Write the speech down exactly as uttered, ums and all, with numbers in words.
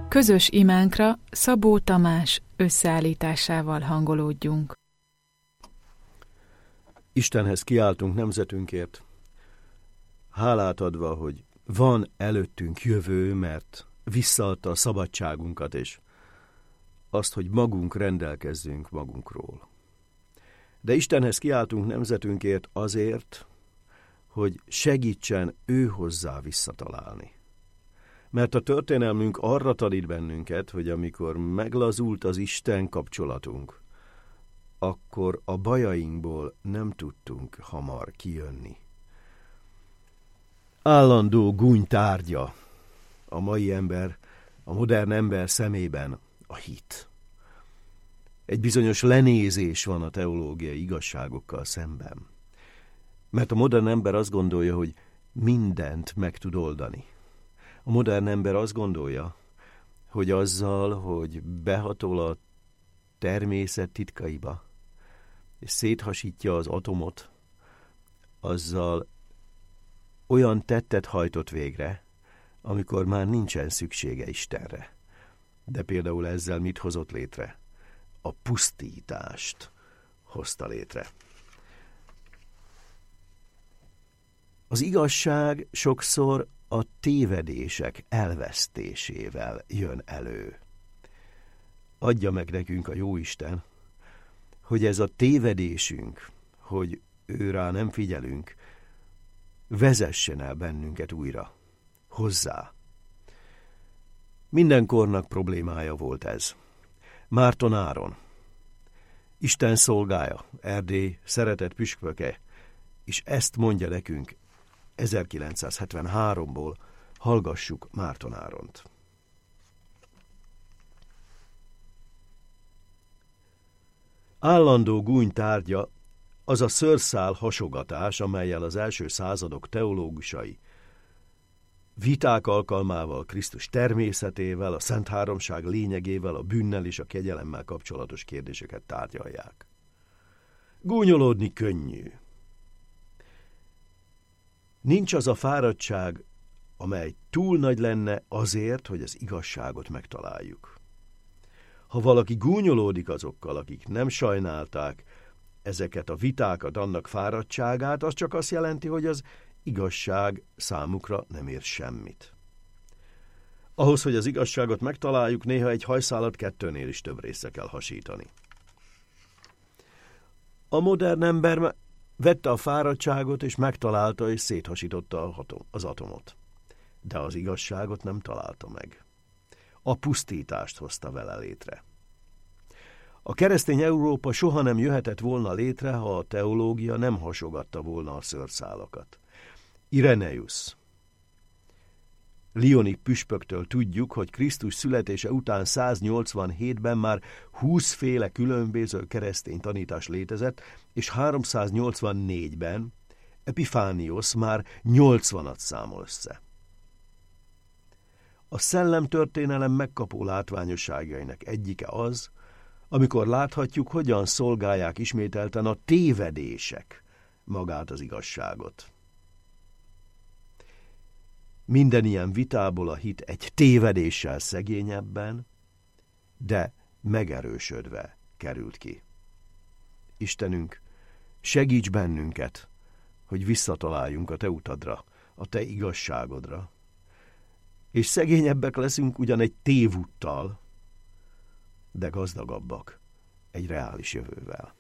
Közös imánkra Szabó Tamás összeállításával hangolódjunk. Istenhez kiáltunk nemzetünkért, hálát adva, hogy van előttünk jövő, mert visszaadta a szabadságunkat, és azt, hogy magunk rendelkezzünk magunkról. De Istenhez kiáltunk nemzetünkért azért, hogy segítsen ő hozzá visszatalálni. Mert a történelmünk arra tanít bennünket, hogy amikor meglazult az Isten kapcsolatunk, akkor a bajainkból nem tudtunk hamar kijönni. Állandó gúny tárgya a mai ember, a modern ember szemében a hit. Egy bizonyos lenézés van a teológiai igazságokkal szemben. Mert a modern ember azt gondolja, hogy mindent meg tud oldani. A modern ember azt gondolja, hogy azzal, hogy behatol a természet titkaiba, és széthasítja az atomot, azzal olyan tettet hajtott végre, amikor már nincsen szüksége Istenre. De például ezzel mit hozott létre? A pusztítást hozta létre. Az igazság sokszor a tévedések elvesztésével jön elő. Adja meg nekünk a Jóisten, hogy ez a tévedésünk, hogy ő rá nem figyelünk, vezessen el bennünket újra, hozzá. Minden kornak problémája volt ez. Márton Áron, Isten szolgája, Erdély szeretett püspöke, és ezt mondja nekünk ezerkilencszázhetvenháromból, hallgassuk Márton Áront. Állandó gúny tárgya az a szőrszál hasogatás, amellyel az első századok teológusai viták alkalmával Krisztus természetével, a Szent Háromság lényegével, a bűnnel és a kegyelemmel kapcsolatos kérdéseket tárgyalják. Gúnyolódni könnyű. Nincs az a fáradtság, amely túl nagy lenne azért, hogy az igazságot megtaláljuk. Ha valaki gúnyolódik azokkal, akik nem sajnálták ezeket a vitákat, annak fáradtságát, az csak azt jelenti, hogy az igazság számukra nem ér semmit. Ahhoz, hogy az igazságot megtaláljuk, néha egy hajszálat kettőnél is több részre kell hasítani. A modern ember vette a fáradtságot, és megtalálta, és széthasította az atomot. De az igazságot nem találta meg. A pusztítást hozta vele létre. A keresztény Európa soha nem jöhetett volna létre, ha a teológia nem hasogatta volna a szőrszálakat. Ireneius, lioni püspöktől tudjuk, hogy Krisztus születése után száznyolcvanhétben már húszféle különböző keresztény tanítás létezett, és háromszáznyolcvannégyben Epifánios már nyolcvanat számol össze. A szellemtörténelem megkapó látványosságainak egyike az, amikor láthatjuk, hogyan szolgálják ismételten a tévedések magát az igazságot. Minden ilyen vitából a hit egy tévedéssel szegényebben, de megerősödve került ki. Istenünk, segíts bennünket, hogy visszataláljunk a te utadra, a te igazságodra, és szegényebbek leszünk ugyan egy tévúttal, de gazdagabbak egy reális jövővel.